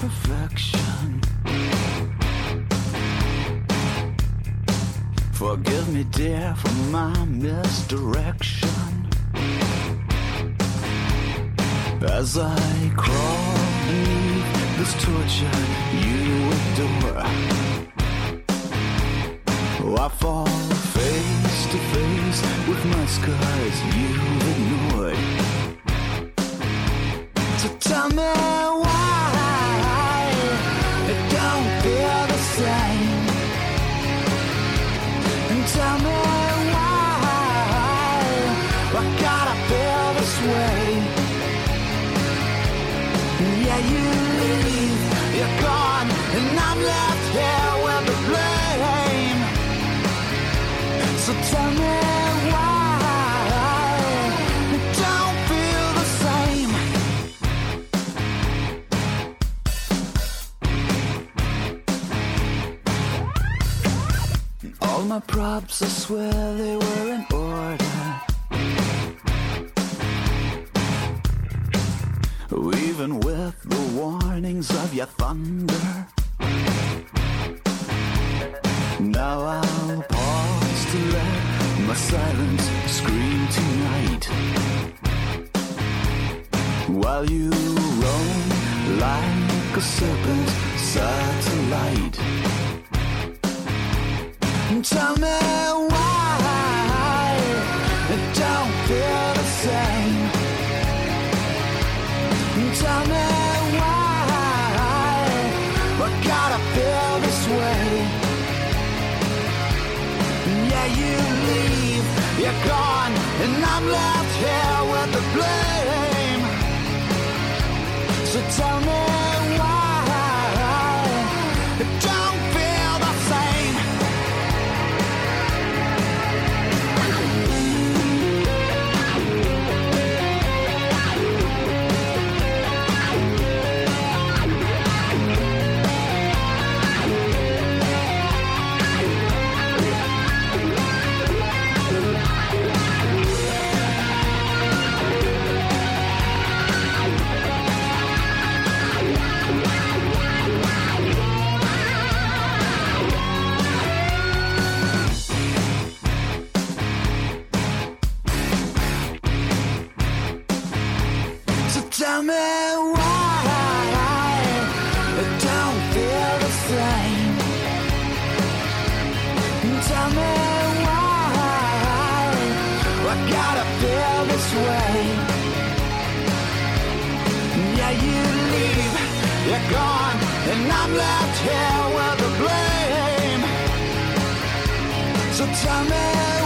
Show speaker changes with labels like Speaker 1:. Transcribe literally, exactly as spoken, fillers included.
Speaker 1: perfection. Forgive me, dear, for my misdirection. As I crawl beneath this torture you adore, I fall face to face with my scars you've ignored. So tell me why it don't feel the same, and tell me why I gotta feel this way. Yeah, you leave, you're gone, and I'm left here with the blame. So tell me why it don't feel the same. All my props, I swear they were in order. Even with the warnings of your thunder, now I'll pause to let my silence scream tonight, while you roam like a serpent satellite. Tell me why it don't feel the same. Tell me why I gotta feel this way. Yeah, you leave, you're gone, and I'm left here with the blame. So tell me why it don't feel the same. Tell me why it don't feel the same. Tell me why I gotta feel this way. Yeah, you leave, you're gone, and I'm left here with the blame. So tell me